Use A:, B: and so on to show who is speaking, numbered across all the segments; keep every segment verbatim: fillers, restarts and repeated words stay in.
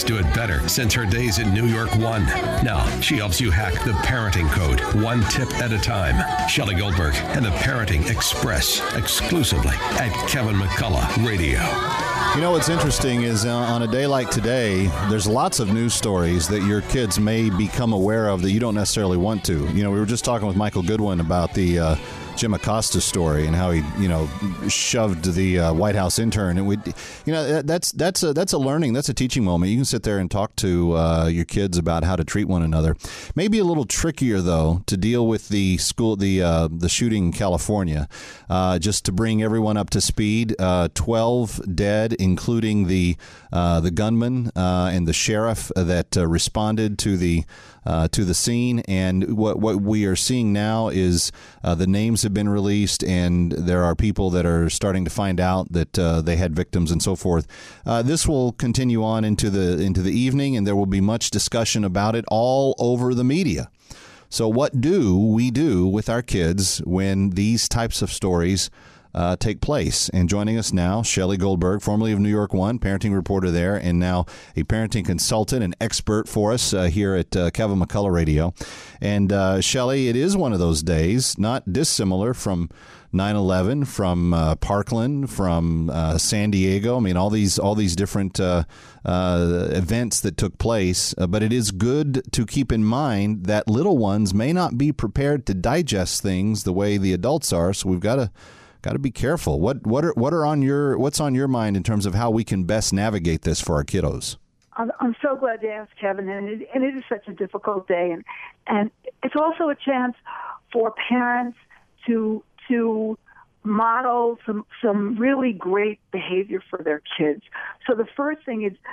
A: kids do it better since her days at New York One. Now, she helps you hack the parenting code one tip at a time. Shelley Goldberg and the Parenting Express exclusively at Kevin McCullough Radio.
B: You know what's interesting is uh, on a day like today, there's lots of news stories that your kids may become aware of that you don't necessarily want to. You know, we were just talking with Michael Goodwin about the uh, Jim Acosta story and how he, you know, shoved the uh, White House intern. And we, you know, that's that's a that's a learning, that's a teaching moment. You can sit there and talk to uh, your kids about how to treat one another. Maybe a little trickier though to deal with the school, the uh, the shooting in California. Uh, just to bring everyone up to speed, uh, twelve dead, including the uh, the gunman uh, and the sheriff that uh, responded to the uh, to the scene. And what what we are seeing now is uh, the names have been released, and there are people that are starting to find out that uh, they had victims and so forth. Uh, this will continue on into the into the evening, and there will be much discussion about it all over the media. So what do we do with our kids when these types of stories Uh, take place? And joining us now, Shelley Goldberg, formerly of New York One, parenting reporter there, and now a parenting consultant and expert for us uh, here at uh, Kevin McCullough Radio. And uh, Shelley, it is one of those days, not dissimilar from nine eleven, from uh, Parkland, from uh, San Diego. I mean, all these all these different uh, uh, events that took place. Uh, but it is good to keep in mind that little ones may not be prepared to digest things the way the adults are. So we've got to Got to be careful. What what are what are on your what's on your mind in terms of how we can best navigate this for our kiddos?
C: I'm, I'm so glad to ask, Kevin, and it, and it is such a difficult day, and and it's also a chance for parents to to model some some really great behavior for their kids. So the first thing is,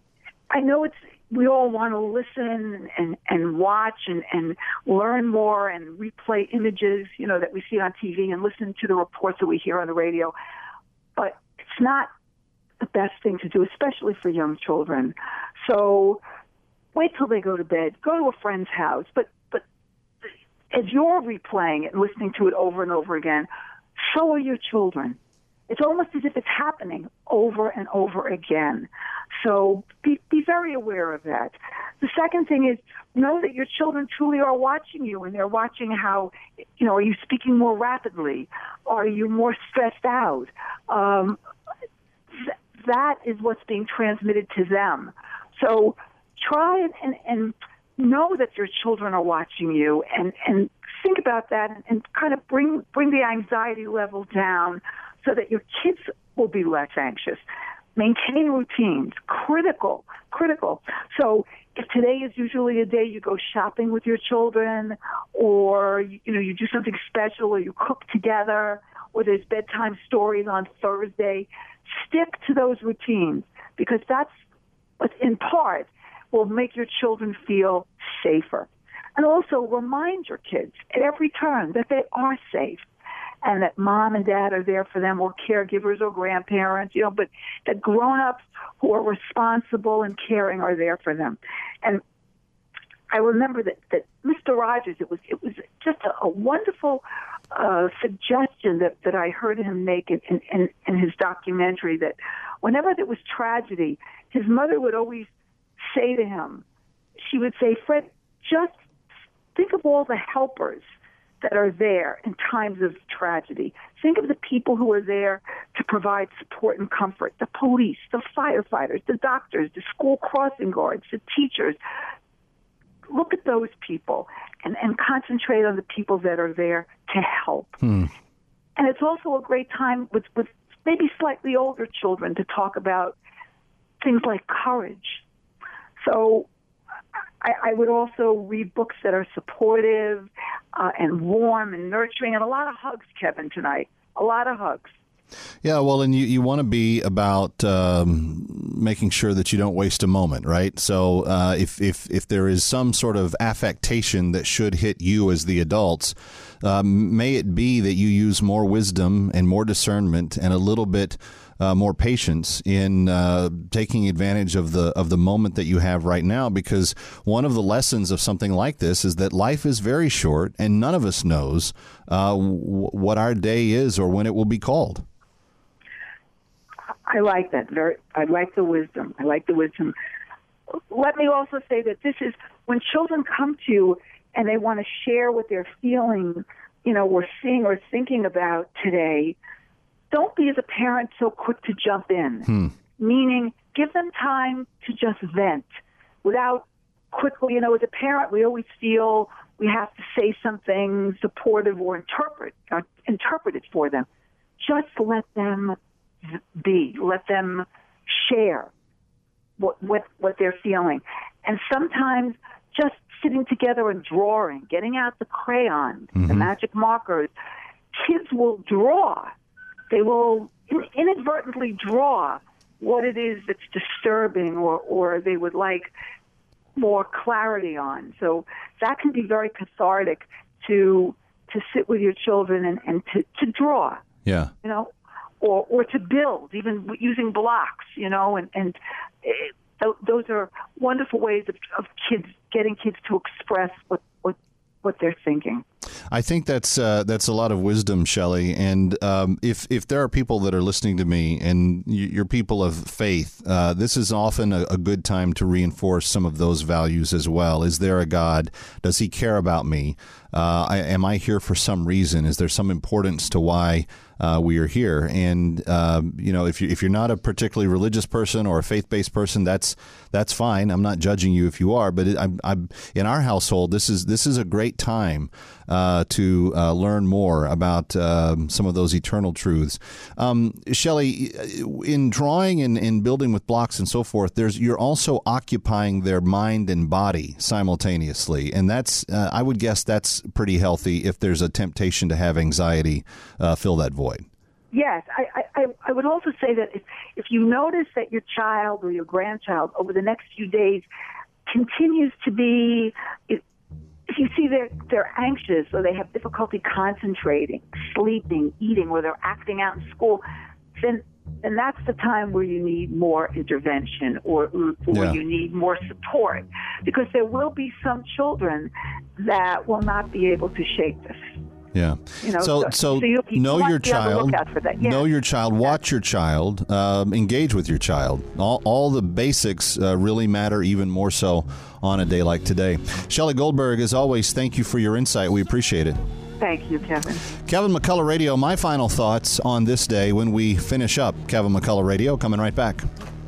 C: I know it's. We all want to listen and, and watch and, and learn more and replay images, you know, that we see on T V and listen to the reports that we hear on the radio. But it's not the best thing to do, especially for young children. So wait till they go to bed. Go to a friend's house. But, but as you're replaying it and listening to it over and over again, so are your children. It's almost as if it's happening over and over again. So be, be very aware of that. The second thing is know that your children truly are watching you, and they're watching how, you know, are you speaking more rapidly? Are you more stressed out? Um, th- that is what's being transmitted to them. So try and, and, and know that your children are watching you, and, and think about that, and, and kind of bring bring the anxiety level down so that your kids will be less anxious. Maintain routines, critical, critical. So if today is usually a day you go shopping with your children, or you know you do something special, or you cook together, or there's bedtime stories on Thursday, stick to those routines, because that's what in part will make your children feel safer. And also remind your kids at every turn that they are safe, and that mom and dad are there for them, or caregivers or grandparents, you know, but that grown-ups who are responsible and caring are there for them. And I remember that, that Mister Rogers, it was it was just a, a wonderful uh, suggestion that, that I heard him make in, in, in his documentary, that whenever there was tragedy, his mother would always say to him, she would say, Fred, just think of all the helpers that are there in times of tragedy. Think of the people who are there to provide support and comfort, the police, the firefighters, the doctors, the school crossing guards, the teachers. Look at those people and, and concentrate on the people that are there to help.
B: Hmm.
C: And it's also a great time with, with maybe slightly older children to talk about things like courage. So I, I would also read books that are supportive uh, and warm and nurturing, and a lot of hugs, Kevin, tonight. A lot of hugs.
B: Yeah, well, and you, you want to be about um, making sure that you don't waste a moment, right? So uh, if, if if there is some sort of affectation that should hit you as the adults, um, may it be that you use more wisdom and more discernment and a little bit uh, more patience in uh, taking advantage of the of the moment that you have right now, because one of the lessons of something like this is that life is very short, and none of us knows uh, w- what our day is or when it will be called.
C: I like that. Very. I like the wisdom. I like the wisdom. let me also say that this is when children come to you and they want to share what they're feeling, you know, or seeing or thinking about today. Don't be, as a parent, so quick to jump in.
B: Hmm.
C: Meaning, give them time to just vent without quickly, you know, as a parent, we always feel we have to say something supportive or interpret, or interpret it for them. Just let them be. Let them share what, what, what they're feeling. And sometimes just sitting together and drawing, getting out the crayons, mm-hmm. the magic markers, kids will draw. They will inadvertently draw what it is that's disturbing or, or they would like more clarity on. So that can be very cathartic to to sit with your children and, and to, to draw.
B: Yeah.
C: You know, or or to build, even using blocks, you know, and, and it, th- those are wonderful ways of, of kids, getting kids to express what, what, what they're thinking.
B: I think that's uh, that's a lot of wisdom, Shelley. And um, if if there are people that are listening to me and you're people of faith, uh, this is often a, a good time to reinforce some of those values as well. Is there a God? Does he care about me? Uh, I, am I here for some reason? Is there some importance to why uh, we are here? And uh, you know, if you if you're not a particularly religious person or a faith-based person, that's that's fine. I'm not judging you if you are, but it, I'm, I'm in our household. This is this is a great time uh, to uh, learn more about uh, some of those eternal truths. Um, Shelley, in drawing and, and building with blocks and so forth, there's you're also occupying their mind and body simultaneously, and that's uh, I would guess that's pretty healthy if there's a temptation to have anxiety uh, fill that void.
C: Yes, I, I, I would also say that if, if you notice that your child or your grandchild over the next few days continues to be, if, if you see they're, they're anxious or they have difficulty concentrating, sleeping, eating, or they're acting out in school, then then that's the time where you need more intervention or, or
B: yeah.
C: you need more support, because there will be some children that will not be able to shake this.
B: Yeah.
C: You know,
B: so,
C: so,
B: so,
C: so you, you
B: know your child.
C: Yeah.
B: Know your child. Watch your child. Um, engage with your child. All, all the basics uh, really matter, even more so on a day like today. Shelley Goldberg, as always, thank you for your insight. We appreciate it.
C: Thank you, Kevin.
B: Kevin McCullough Radio. My final thoughts on this day when we finish up Kevin McCullough Radio. Coming right back.